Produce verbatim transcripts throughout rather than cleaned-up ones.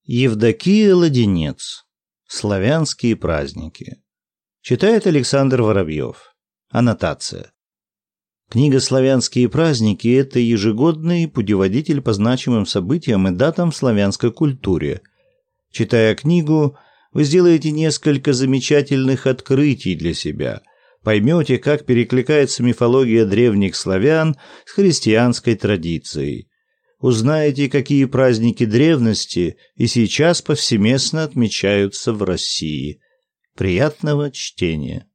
Евдокия Ладенец. Славянские праздники. Читает Александр Воробьев. Аннотация. Книга «Славянские праздники» — это ежегодный путеводитель по значимым событиям и датам в славянской культуре. Читая книгу, вы сделаете несколько замечательных открытий для себя, поймете, как перекликается мифология древних славян с христианской традицией. Узнаете, какие праздники древности и сейчас повсеместно отмечаются в России. Приятного чтения.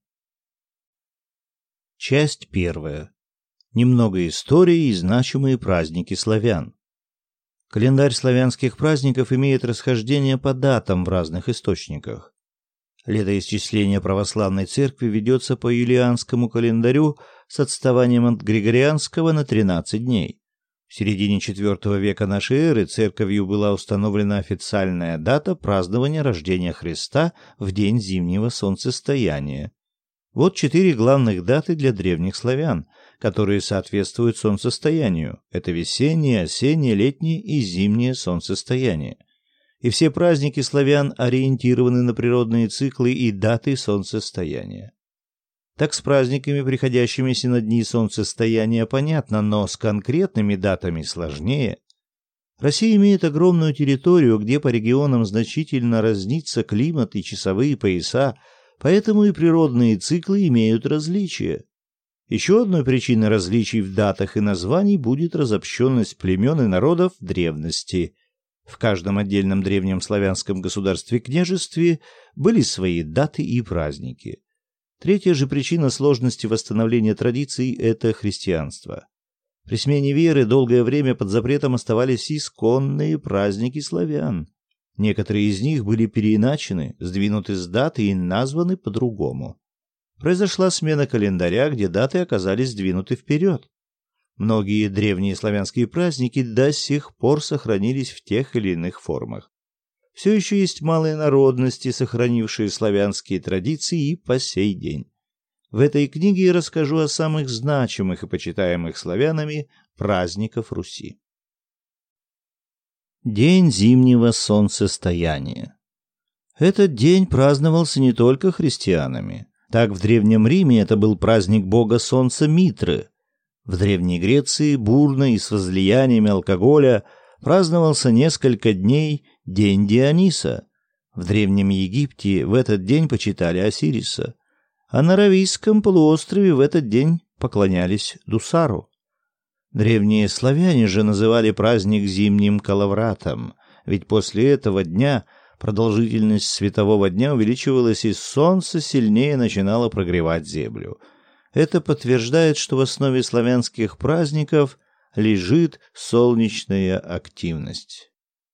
Часть первая. Немного истории и значимые праздники славян. Календарь славянских праздников имеет расхождение по датам в разных источниках. Летоисчисление православной церкви ведется по юлианскому календарю с отставанием от григорианского на тринадцать дней. В середине четвёртого века нашей эры церковью была установлена официальная дата празднования рождения Христа в день зимнего солнцестояния. Вот четыре главных даты для древних славян, которые соответствуют солнцестоянию. Это весеннее, осеннее, летнее и зимнее солнцестояние. И все праздники славян ориентированы на природные циклы и даты солнцестояния. Так с праздниками, приходящимися на дни солнцестояния, понятно, но с конкретными датами сложнее. Россия имеет огромную территорию, где по регионам значительно разнится климат и часовые пояса, поэтому и природные циклы имеют различия. Еще одной причиной различий в датах и названий будет разобщенность племен и народов древности. В каждом отдельном древнем славянском государстве-княжестве были свои даты и праздники. Третья же причина сложности восстановления традиций – это христианство. При смене веры долгое время под запретом оставались исконные праздники славян. Некоторые из них были переиначены, сдвинуты с даты и названы по-другому. Произошла смена календаря, где даты оказались сдвинуты вперед. Многие древние славянские праздники до сих пор сохранились в тех или иных формах. Все еще есть малые народности, сохранившие славянские традиции и по сей день. В этой книге я расскажу о самых значимых и почитаемых славянами праздников Руси. День зимнего солнцестояния. Этот день праздновался не только христианами. Так в Древнем Риме это был праздник бога солнца Митры. В Древней Греции бурно и с возлияниями алкоголя праздновался несколько дней День Диониса. В Древнем Египте в этот день почитали Осириса, а на Аравийском полуострове в этот день поклонялись Дусару. Древние славяне же называли праздник зимним Калавратом, ведь после этого дня продолжительность светового дня увеличивалась и солнце сильнее начинало прогревать землю. Это подтверждает, что в основе славянских праздников лежит солнечная активность.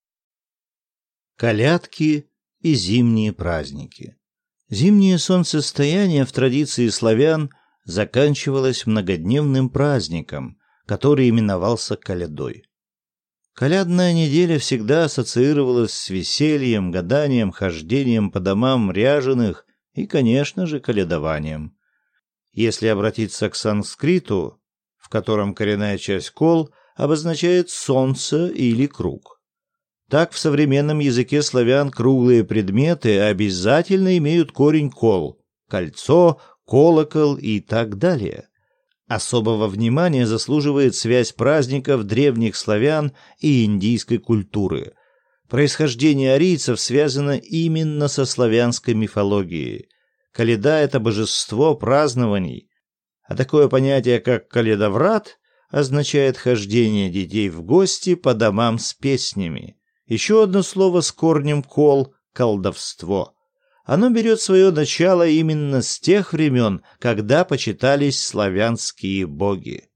Колядки и зимние праздники. Зимнее солнцестояние в традиции славян заканчивалось многодневным праздником, который именовался колядой. Колядная неделя всегда ассоциировалась с весельем, гаданием, хождением по домам ряженых и, конечно же, колядованием. Если обратиться к санскриту, в котором коренная часть кол обозначает солнце или круг. Так в современном языке славян круглые предметы обязательно имеют корень кол, кольцо, колокол и так далее. Особого внимания заслуживает связь праздников древних славян и индийской культуры. Происхождение арийцев связано именно со славянской мифологией. Коляда — это божество празднований, а такое понятие, как колядоврат, означает хождение детей в гости по домам с песнями. Еще одно слово с корнем кол — колдовство. Оно берет свое начало именно с тех времен, когда почитались славянские боги.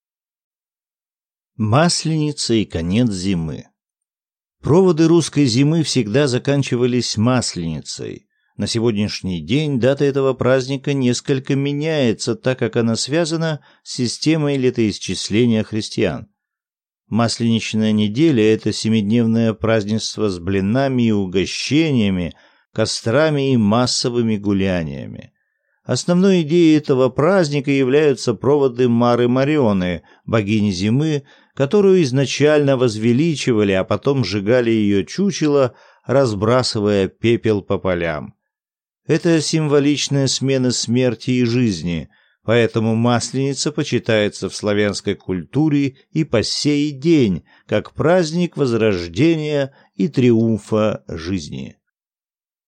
Масленица и конец зимы. Проводы русской зимы всегда заканчивались Масленицей. На сегодняшний день дата этого праздника несколько меняется, так как она связана с системой летоисчисления христиан. Масленичная неделя — это семидневное празднество с блинами и угощениями, кострами и массовыми гуляниями. Основной идеей этого праздника являются проводы Мары Марионы, богини зимы, которую изначально возвеличивали, а потом сжигали ее чучело, разбрасывая пепел по полям. Это символичная смена смерти и жизни, поэтому Масленица почитается в славянской культуре и по сей день как праздник возрождения и триумфа жизни.